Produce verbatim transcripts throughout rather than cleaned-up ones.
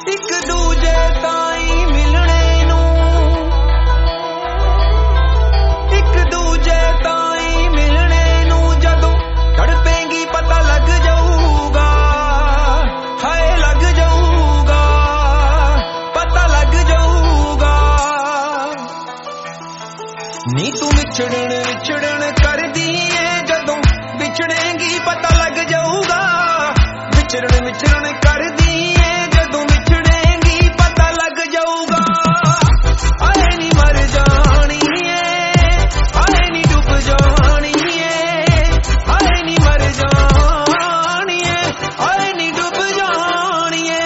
एक दूजे ताई मिलने नू, एक दूजे ताई मिलने नू जदों तड़पेंगी पता लग जाऊगा, हाय लग जाऊगा, पता लग जाऊगा। नी तू विछड़न विछड़न कर दी है जदों विछड़ेंगी पता लग जाऊगा, विचरण विचरण कर दी है जदों विछड़ेंगी पता लग जाऊगा। आए नी मर जानी है, आए नी डूब जानी है, आए नी मर जानी है, आए नी डूब जानी है।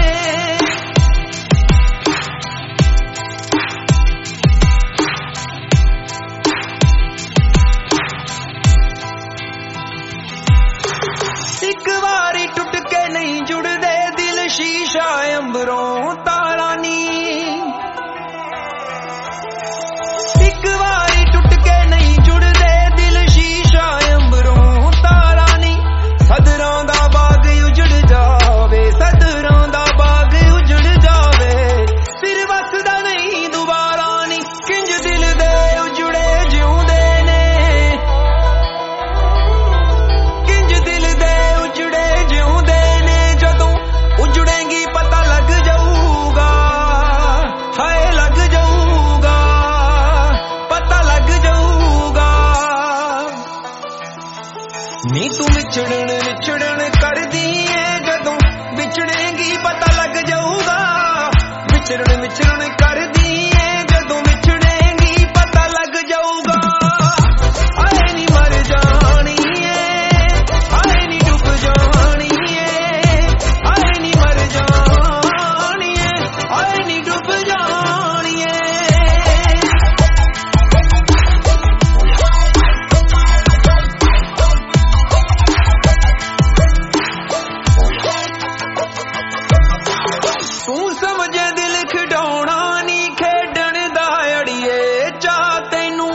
एक बारी टुट के नहीं जुड़दे दिल शीशा अंबरों तारा नी, एक बारी टुट के नहीं जुड़दे दिल शीशा अंबरों तारा नी। सदरां दा बाग उजड़ जावे, सदरां दा बाग उजड़ जावे, फिर वसदा नहीं दुबारा नी। किंज दिल दे उजड़े जिउंदे ने, किंज दिल दे उजड़े जिउंदे ने जदों उजड़ेंगी पता लग जाऊगा, हाय लग जाऊगा, पता लग जाऊगा। नी तू विछड़न विछड़न कर दी है जदों विछड़ेंगी पता लग जाऊगा, विचरण विचरण कर दी है जदों विछड़ेंगी पता लग जाऊगा। आए नी मर जानी है, आए नी डूब जानी है, आए नी मर जानी है, आए नी डूब जानी है। तू समझे दिल खिडौना नी खेडण दा अड़िए चा तैनू,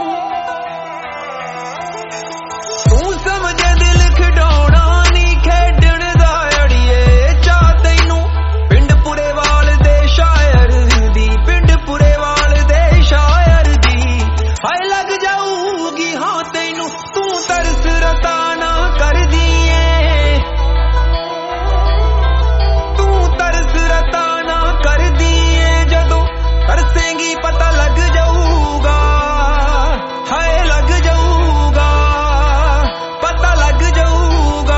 तू समझे दिल खिडौना नी खेडण दा अड़िए चा तैनू। पिंड पुरेवाल दे शायर दी, पिंड पुरेवाल दे शायर दी, हाय लग जाऊगी हाँ तैनू। तू तरस रता ना कर दिए, तू तरस रता ना कर दिए जदों तरसेंगी पता लग जाऊगा, हाय लग जाऊगा, पता लग जाऊगा।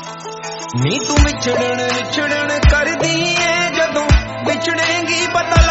नी तू विछड़न विछड़न कर दी है जदों विछड़ेंगी पता